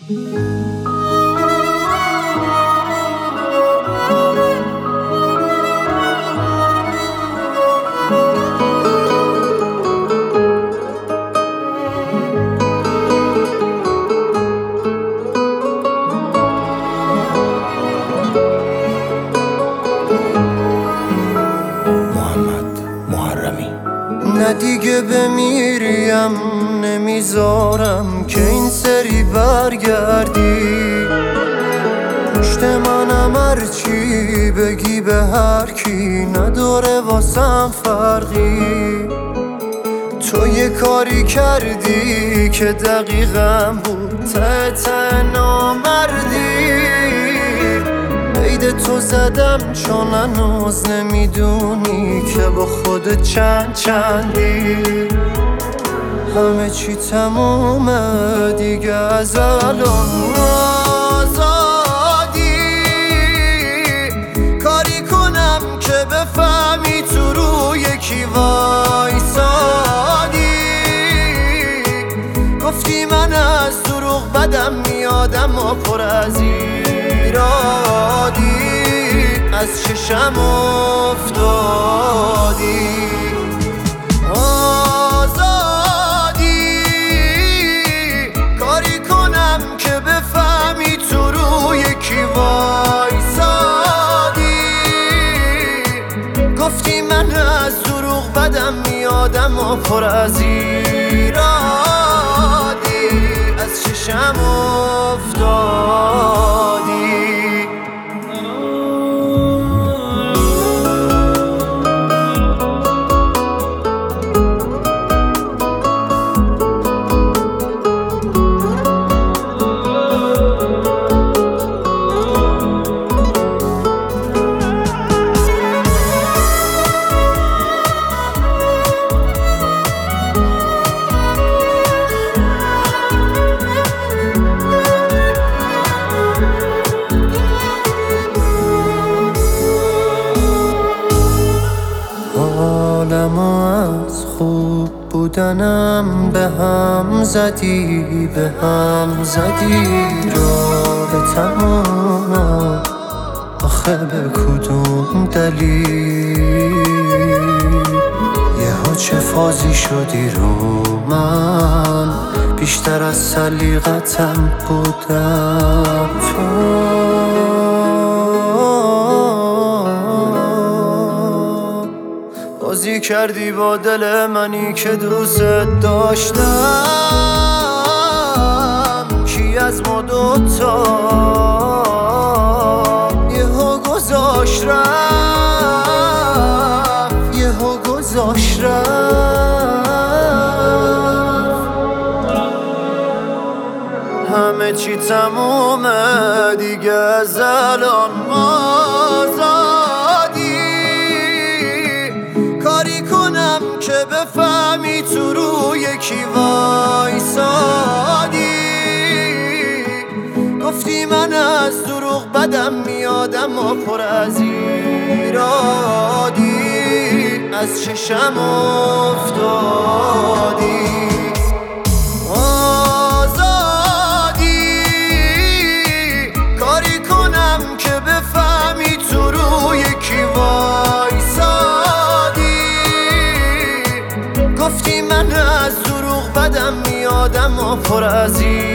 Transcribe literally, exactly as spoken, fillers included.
نه دیگه بمیریم نمیذارم که این سری برگردی پشت منم هرچی بگی به هر کی نداره واسم فرقی. تو یه کاری کردی که دقیقم بود ته ته نامردی. عید تو زدم چون هنوز نمیدونی که با خود چند چندی. همه چی تمومه دیگه از الان آزادی. کاری کنم که بفهمی تو رو یکی وایسادی. گفتی من از دروغ بدم میادم و پر از ایرادی. از چشم افتادی آزادی. کاری کنم که بفهمی تو رو یکی وایسادی. گفتی من از دروغ بدم میادم و پر از ایرادی. از چشم افتادی. حالمو از خوب بودنم به هم زدی به هم زدی. رابطمون آخه به کدوم دلیل یهو چه فازی شدی رو من. بیشتر از سلیقتم بودم تو. بازی کردی با دل منی که دوست داشتم. کی از ما دوتا یهو گذاشت رفت یهو گذاشت رفت. همه چی تمومه دیگه از الان آزادی. کاری کنم که بفهمی تو رو یکی وایسادی. گفتی من از دروغ بدم میادم و پر از ایرادی. از چشم افتادی آزادی. کاری کنم که بفهمی تو رو یکی وایسادی. گفتی من از دروغ بدم میادم و پر از